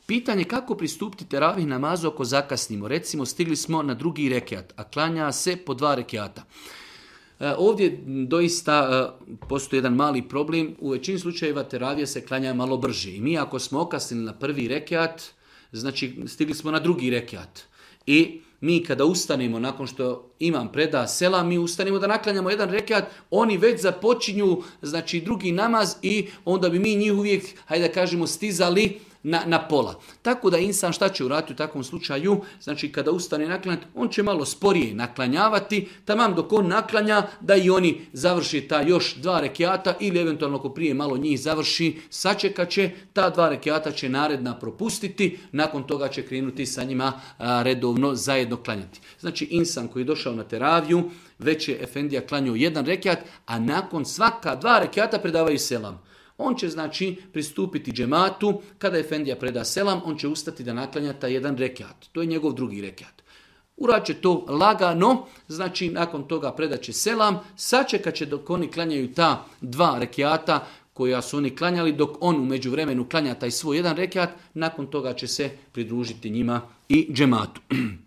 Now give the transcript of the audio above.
Pitanje kako pristupiti teravih namazu ako zakasnimo. Recimo stigli smo na drugi rekiat, a klanja se po 2 rekiata. Ovdje doista postoji jedan mali problem. U većini slučajeva teravije se klanja malo brže. I mi ako smo okasnili na prvi rekiat, znači stigli smo na drugi rekiat. I mi kada ustanemo, nakon što imam preda selam, mi ustanemo da naklanjamo jedan rekiat, oni već započinju, znači drugi namaz i onda bi mi njih uvijek, hajde da kažemo, stizali na pola. Tako da insan šta će uraditi u takvom slučaju? Znači kada ustane naklanjati, on će malo sporije naklanjavati, tamam dok on naklanja da i oni završi ta još 2 rekiata ili eventualno ako prije malo njih završi, sačekat će, ta 2 rekiata će naredna propustiti, nakon toga će krenuti sa njima redovno zajedno klanjati. Znači insan koji je došao na teraviju, već je efendija klanjao 1 rekiat, a nakon svaka 2 rekiata predavaju selam. On će znači pristupiti džematu, kada efendija preda selam, on će ustati da naklanja taj 1 rekiat. To je njegov drugi rekiat. Uradit će to lagano, znači nakon toga predat će selam, sačekat će dok oni klanjaju ta 2 rekiata koja su oni klanjali, dok on u međuvremenu klanja taj svoj 1 rekiat, nakon toga će se pridružiti njima i džematu.